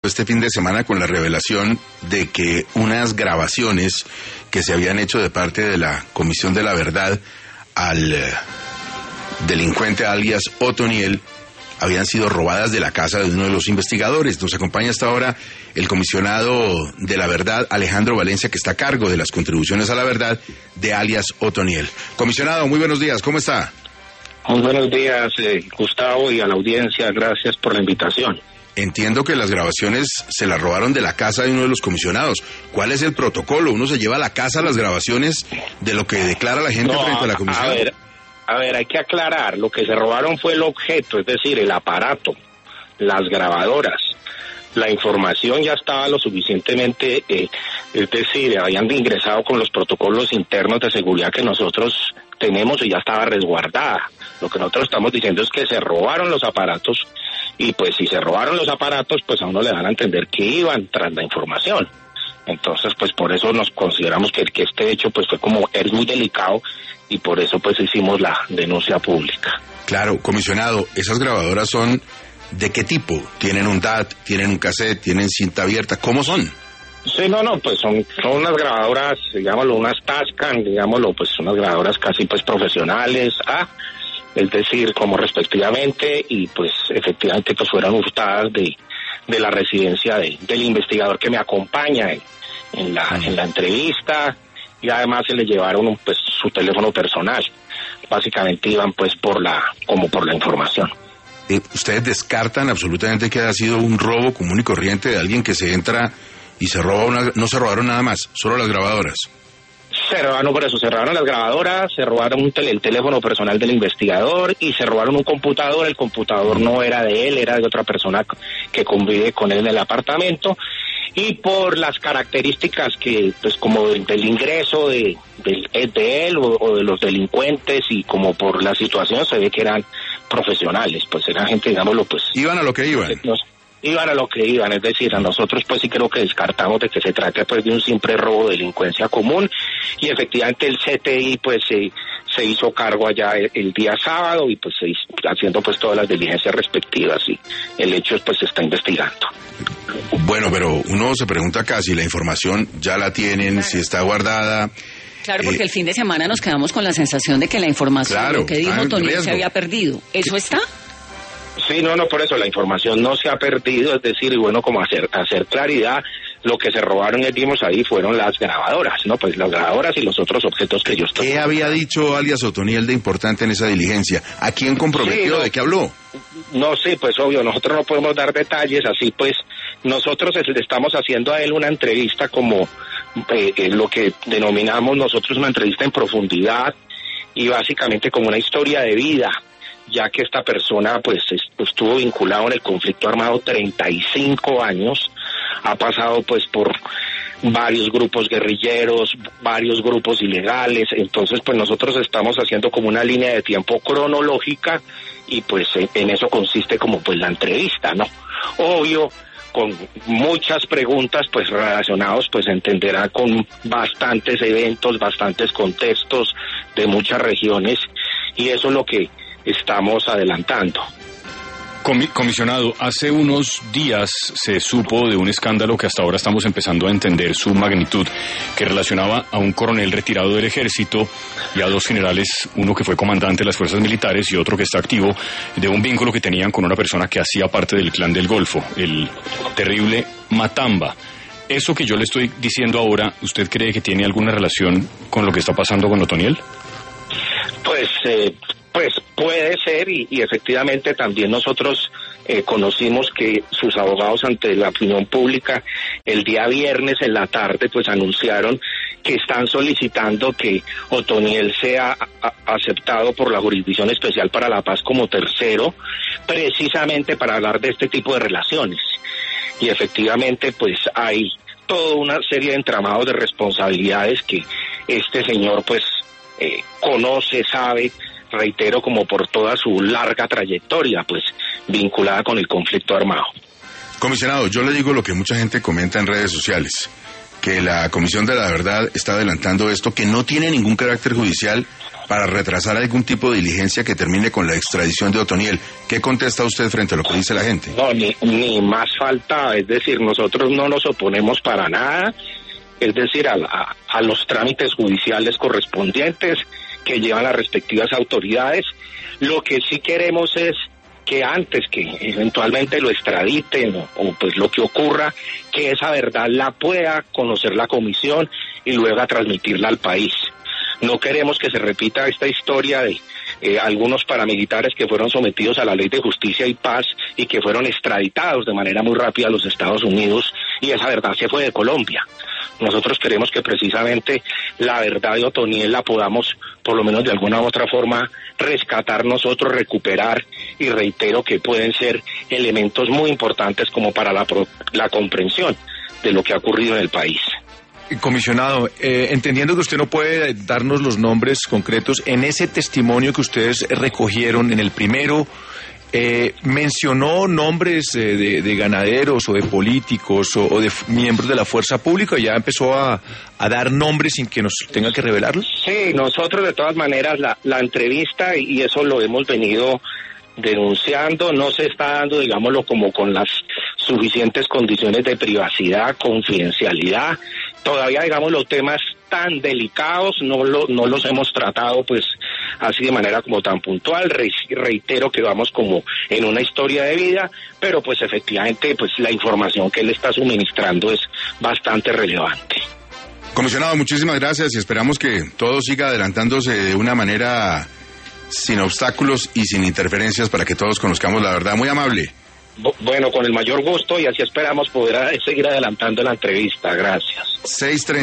este fin de semana con la revelación de que unas grabaciones que se habían hecho de parte de la Comisión de la Verdad al delincuente alias Otoniel habían sido robadas de la casa de uno de los investigadores. Nos acompaña hasta ahora el comisionado de la Verdad, Alejandro Valencia, que está a cargo de las contribuciones a la verdad de alias Otoniel. Comisionado, muy buenos días, ¿cómo está? Muy buenos días, Gustavo, y a la audiencia, gracias por la invitación. Entiendo que las grabaciones se las robaron de la casa de uno de los comisionados. ¿Cuál es el protocolo? ¿Uno se lleva a la casa las grabaciones de lo que declara la gente frente a la comisión? A ver, hay que aclarar, lo que se robaron fue el objeto, es decir, el aparato, las grabadoras. La información ya estaba lo suficientemente, es decir, habían ingresado con los protocolos internos de seguridad que nosotros tenemos y ya estaba resguardada. Lo que nosotros estamos diciendo es que se robaron los aparatos y pues si se robaron los aparatos, pues a uno le dan a entender que iban tras la información. Entonces, pues por eso nos consideramos que este hecho pues es muy delicado y por eso pues hicimos la denuncia pública. Claro, comisionado, ¿esas grabadoras son de qué tipo? ¿Tienen un DAT, tienen un cassette, tienen cinta abierta? ¿Cómo son? Sí, pues son unas grabadoras, digámoslo, unas Tascam, digámoslo, pues unas grabadoras casi pues profesionales, es decir, como respectivamente, y pues efectivamente pues fueron hurtadas de la residencia del investigador que me acompaña en la entrevista, y además se le llevaron pues su teléfono personal. Básicamente iban pues por la información. ¿Ustedes descartan absolutamente que haya sido un robo común y corriente de alguien que se entra y se roba no se robaron nada más, solo las grabadoras? Se robaron las grabadoras, se robaron el teléfono personal del investigador y se robaron un computador. El computador no era de él, era de otra persona que convive con él en el apartamento. Y por las características que, pues como del ingreso de él o de los delincuentes y como por la situación se ve que eran profesionales, pues eran gente, digámoslo, pues... Iban a lo que iban. Iban a lo que iban, es decir, a nosotros pues sí creo que descartamos de que se trate pues de un simple robo de delincuencia común y efectivamente el CTI pues se hizo cargo allá el día sábado y pues haciendo pues todas las diligencias respectivas y el hecho pues se está investigando. Bueno, pero uno se pregunta acá si la información ya la tienen, si está guardada. Claro, porque el fin de semana nos quedamos con la sensación de que la información, lo que dijo Otoniel, se había perdido. ¿Eso está? Sí, por eso la información no se ha perdido, es decir, y bueno, como hacer claridad, lo que se robaron, vimos ahí, fueron las grabadoras, ¿no? Pues las grabadoras y los otros objetos que ellos tomaron. ¿Qué había dicho alias Otoniel de importante en esa diligencia? ¿A quién comprometió? ¿De qué habló? No, sí, pues obvio, nosotros no podemos dar detalles, así pues, nosotros le estamos haciendo a él una entrevista como lo que denominamos nosotros una entrevista en profundidad y básicamente como una historia de vida, ya que esta persona pues estuvo vinculado en el conflicto armado 35 años, ha pasado pues por varios grupos guerrilleros, varios grupos ilegales, entonces pues nosotros estamos haciendo como una línea de tiempo cronológica y pues en eso consiste como pues la entrevista, ¿no? Obvio, con muchas preguntas pues relacionados, pues entenderá con bastantes eventos, bastantes contextos de muchas regiones y eso es lo que estamos adelantando. Comisionado, hace unos días se supo de un escándalo que hasta ahora estamos empezando a entender su magnitud, que relacionaba a un coronel retirado del ejército y a dos generales, uno que fue comandante de las fuerzas militares y otro que está activo, de un vínculo que tenían con una persona que hacía parte del clan del Golfo, el terrible Matamba. ¿Eso que yo le estoy diciendo ahora, usted cree que tiene alguna relación con lo que está pasando con Otoniel? Pues puede ser y efectivamente también nosotros conocimos que sus abogados ante la opinión pública el día viernes en la tarde pues anunciaron que están solicitando que Otoniel sea aceptado por la Jurisdicción Especial para la Paz como tercero, precisamente para hablar de este tipo de relaciones. Y efectivamente pues hay toda una serie de entramados de responsabilidades que este señor pues conoce, sabe, reitero, como por toda su larga trayectoria, pues, vinculada con el conflicto armado. Comisionado, yo le digo lo que mucha gente comenta en redes sociales, que la Comisión de la Verdad está adelantando esto, que no tiene ningún carácter judicial para retrasar algún tipo de diligencia que termine con la extradición de Otoniel. ¿Qué contesta usted frente a lo que dice la gente? No, ni más falta, es decir, nosotros no nos oponemos para nada, es decir, a los trámites judiciales correspondientes que llevan las respectivas autoridades. Lo que sí queremos es que antes que eventualmente lo extraditen o pues lo que ocurra, que esa verdad la pueda conocer la comisión y luego a transmitirla al país. No queremos que se repita esta historia de algunos paramilitares que fueron sometidos a la ley de justicia y paz y que fueron extraditados de manera muy rápida a los Estados Unidos y esa verdad se fue de Colombia. Nosotros queremos que precisamente la verdad de Otoniel la podamos, por lo menos de alguna u otra forma, rescatar nosotros, recuperar, y reitero que pueden ser elementos muy importantes como para la comprensión de lo que ha ocurrido en el país. Comisionado, entendiendo que usted no puede darnos los nombres concretos, en ese testimonio que ustedes recogieron, en el primero, ¿mencionó nombres de ganaderos o de políticos o de miembros de la fuerza pública? ¿Ya empezó a dar nombres sin que nos tenga que revelarlos? Sí, nosotros de todas maneras la entrevista, y eso lo hemos venido denunciando, no se está dando, digámoslo, como con las suficientes condiciones de privacidad, confidencialidad. Todavía, digamos, los temas tan delicados no los hemos tratado pues así de manera como tan puntual. Reitero que vamos como en una historia de vida, pero pues efectivamente pues la información que él está suministrando es bastante relevante. Comisionado, muchísimas gracias y esperamos que todo siga adelantándose de una manera sin obstáculos y sin interferencias para que todos conozcamos la verdad. Muy amable. Bueno, con el mayor gusto, y así esperamos poder seguir adelantando la entrevista. Gracias. 6:30